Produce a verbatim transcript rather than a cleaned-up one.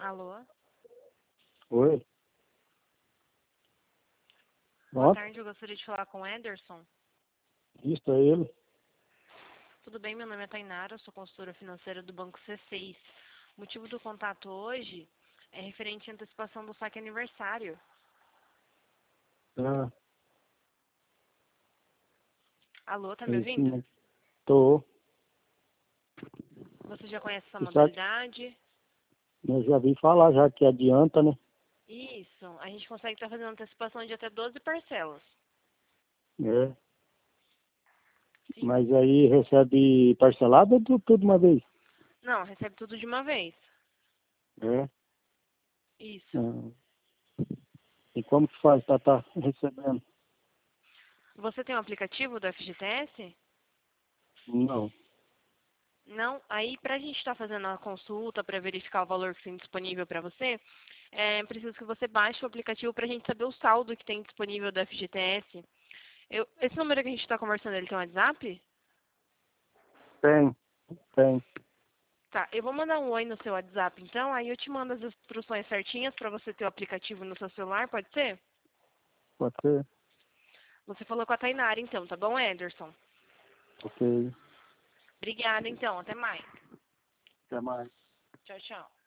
Alô? Oi. Boa Pronto. tarde, eu gostaria de falar com o Ederson. Isso é ele. Tudo bem, meu nome é Tainara, eu sou consultora financeira do Banco C seis. O motivo do contato hoje é referente à antecipação do saque aniversário. Ah, Alô, tá me sei sim, ouvindo? mas tô. Você já conhece essa Você sabe, modalidade? eu já vi falar já que adianta, né? Isso, a gente consegue estar fazendo antecipação de até doze parcelas. É. Sim. Mas aí recebe parcelado ou tudo, tudo uma vez? Não, recebe tudo de uma vez. É. Isso. Ah, e como que faz pra estar recebendo? Você tem um aplicativo do F G T S? Não. Não, aí para a gente estar fazendo a consulta para verificar o valor que tem disponível para você, é preciso que você baixe o aplicativo para a gente saber o saldo que tem disponível do F G T S. Eu, esse número que a gente está conversando, ele tem um WhatsApp? Tem, tem. Tá, eu vou mandar um oi no seu WhatsApp então, aí eu te mando as instruções certinhas para você ter o aplicativo no seu celular, pode ser? Pode ser. Você falou com a Tainara então, tá bom, Ederson? Ok. Obrigada então, até mais. Até mais. Tchau, tchau.